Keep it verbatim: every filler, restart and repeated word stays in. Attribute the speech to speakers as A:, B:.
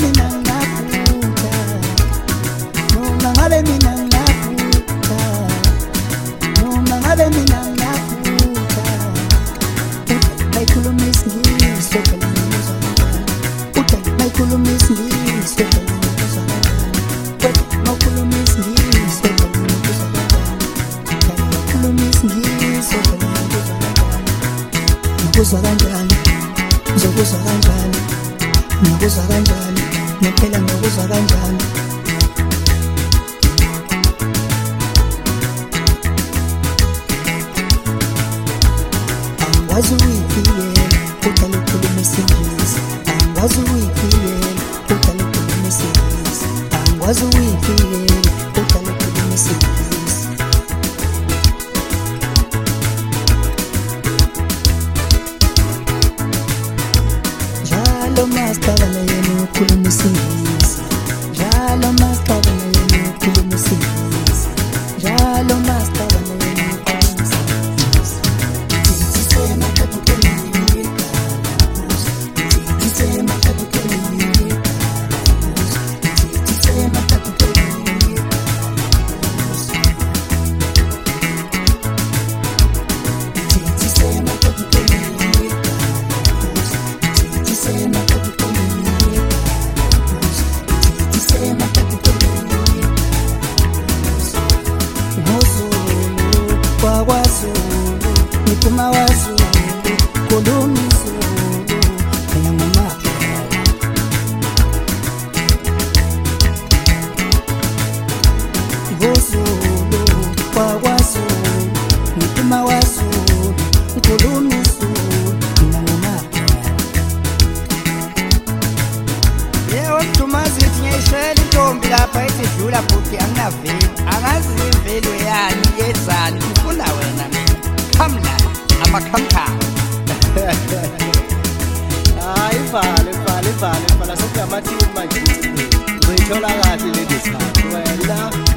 A: mina ngaphuka, noma ngabe mina ngaphuka, noma ngabe mina ngaphuka. Bayikhuluma isingisi phela ngizwa kanjani, uthi bayikhuluma isingisi phela ngizwa kanjani, wena mawukhuluma isingisi phela ngizwa kanjani, bayikhuluma isingisi phela ngizwa kanjani, ngizwa kanjani, ngizokuzwa kanjani, ngizwa kanjani, ngempela ngizwa kanjani. Angikwazi ukuyifiyela uthanda ukukhuluma isingisi, angikwazi ukuyifiyela uthanda ukukhuluma isingisi, angikwazi ukuyifiyela uthanda ukukhuluma isingisi. Njalo masicabana yena ukhuluma isingisi, njalo masicabana yena ukhuluma isingisi, njalo masicabana yena ukhuluma isingisi. Nikuma wazulu, khuluma isiZulu, mina nguMaphela. NgoZulu, kwaKwaZulu, nikuma wazulu, khuluma isiZulu, mina nguMaphela. Yebo Mdumazi ithi ngiyayishayela intombi lapha ithi dlula bhuti anginaveli, angazi imvelo yani yezani, ngifuna wena mina. Come now, I'm a come-come.
B: Hayi vale vale vale vale sekuyamathini manje. Ngiyithola kahle lezi sikhathi wena.